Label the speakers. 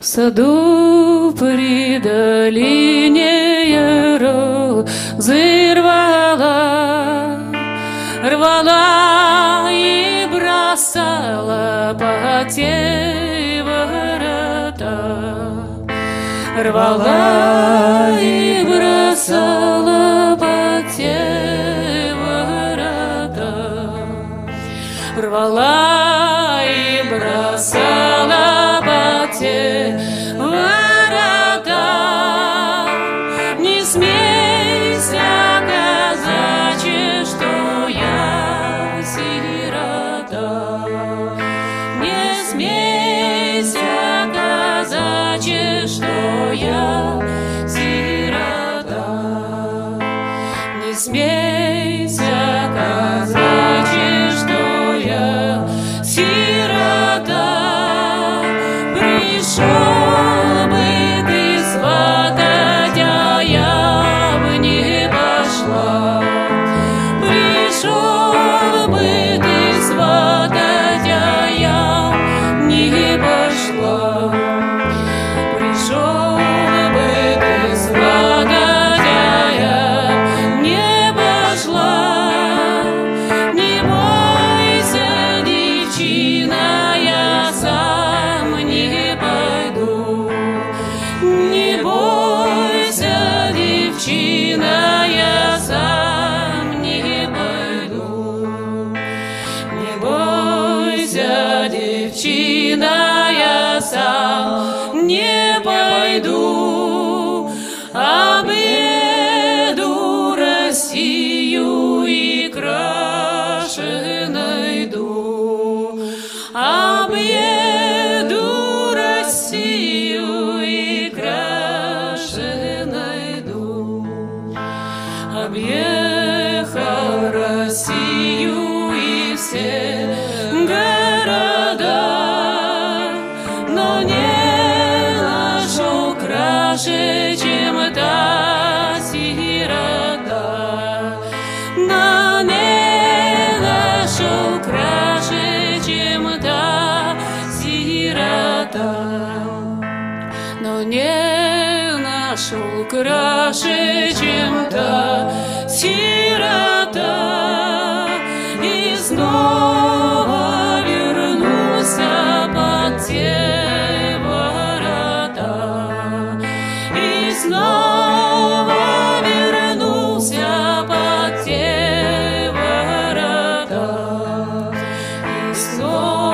Speaker 1: В саду при долине я розы рвала и бросала по те ворота. Рвала и бросала по те ворота. Рвала и бросала по те ворота. Не смейся, казачье, что я сирота. Не смейся, казачье, что я сирота. Не смейся, казачье, что я сирота. Пришел бы ты сватать, а я бы не пошла. Пришел бы ты сватать, а я не пошла. Пришел бы ты сватать, а я не пошла. Не бойся, девчина, я сам не пойду. Не бойся, девчина, я сам не пойду. Не бойся, девчина, я сам не пойду. Объеду Россию и краше найду. Объеду Россию и краше найду. Объехал Россию и все города, но не нашел краше, чем та сирота. Но не нашел краше, чем та сирота. Но не нашел краше, чем та сирота. И снова вернулся под те ворота. И снова вернулся под те ворота. И снова